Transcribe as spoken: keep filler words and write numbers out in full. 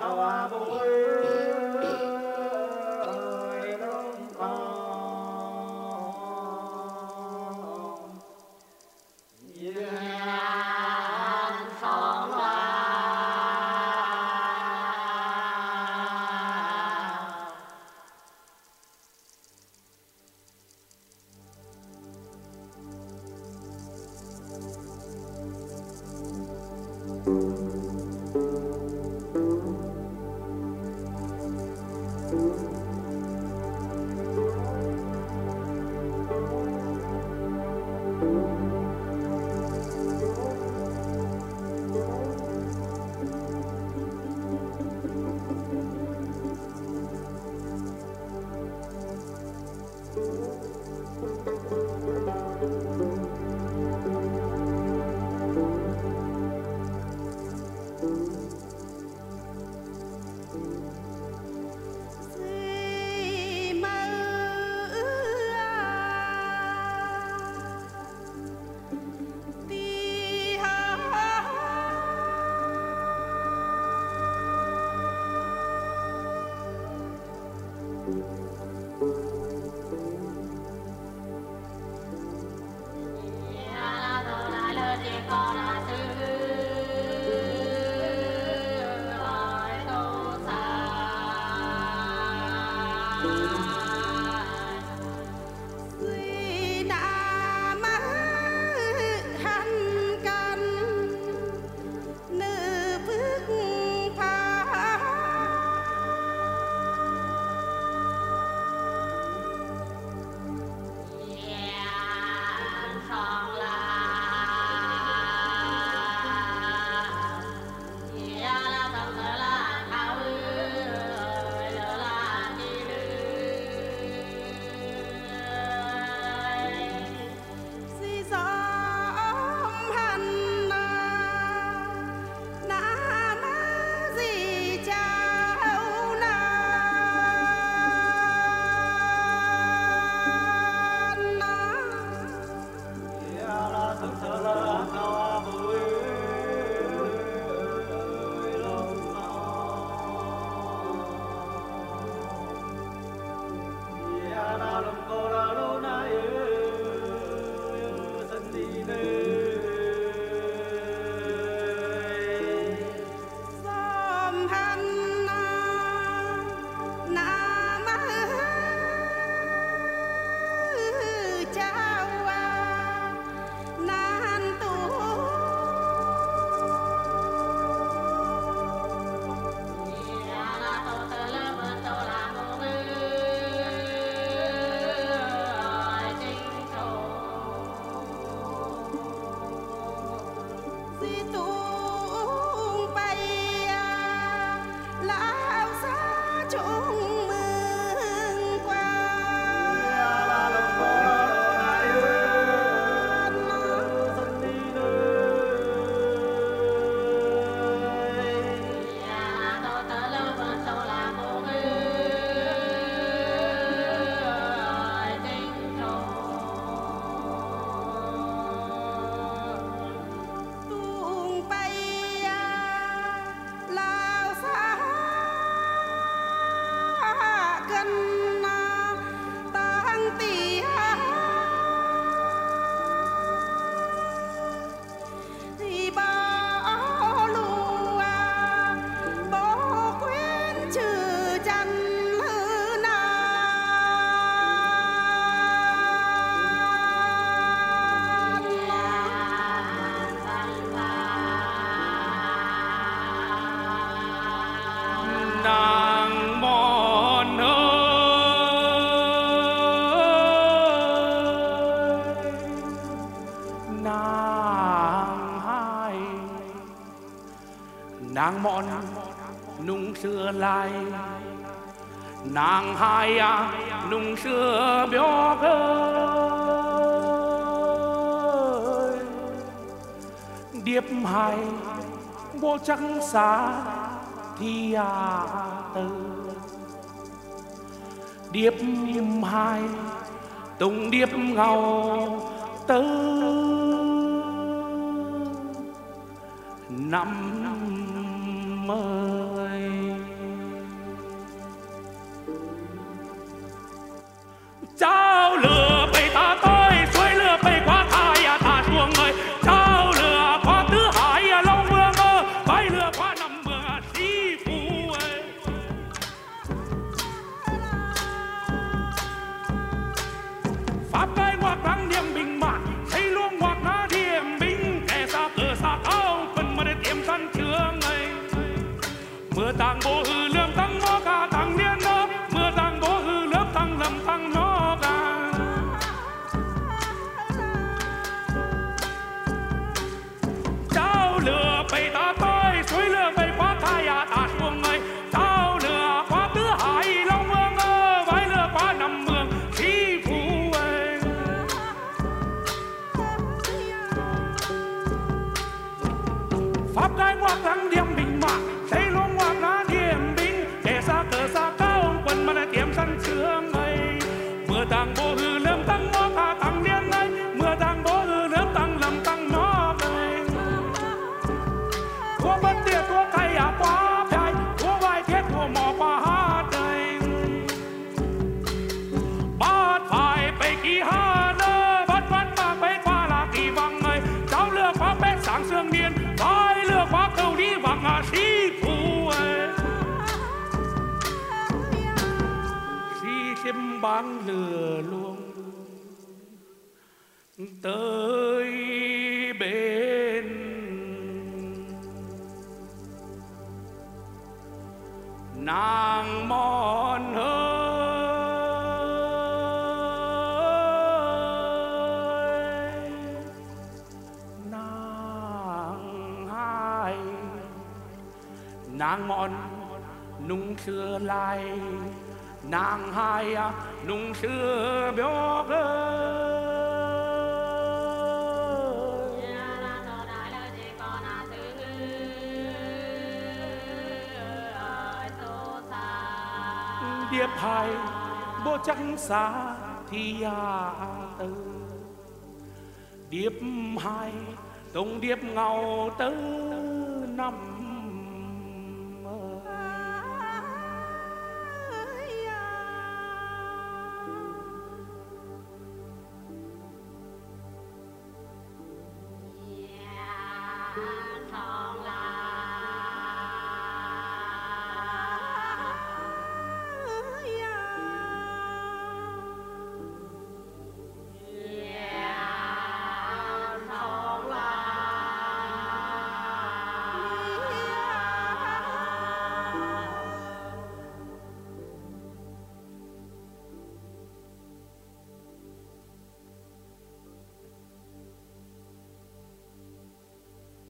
nàng mọn nung xưa lại nàng hai à nung xưa béo ơi điệp hai vô trắng xa thì à từ điệp hai tung điệp ngầu tứ năm ơi mưa tàng bố hư lương tăng mô ca tăng niên nó mưa tàng bố hư lớp tăng lầm tăng nó ca cháu lửa bầy ta tới suối lửa bầy quá thai à ta xuống ngay cháu lửa quá tứ hải long vương ơ vãi lửa quá nằm mường khí phú ơi pháp cái ngoạc thắng điểm bình mạng xây luôn ngoạc lá điểm bình để xa cờ xa cao quân mà lại tiệm sân sương ấy mưa tàng bố hư lâm tăng ngó cả tăng niên ấy mưa tàng bố hư lâm tăng lầm tăng nó ấy thua bất tiệt thua cây à quá dài thua vai thiết thua mò qua hát đây bắt phải bày kỳ hát ơ bắt bắt bạc bấy qua là kỳ vàng ấy cháu lừa quá bét sáng sương niên vai lừa quá cầu đi vàng à sĩ phụ ấy sĩ chiêm bán lừa luôn tới bên nàng mòn ơi nàng hai nàng mòn nung xưa lại nàng hai nung xưa béo ơi điệp hai bố trắng xa thì à tư điệp hai tung điệp ngầu tứ năm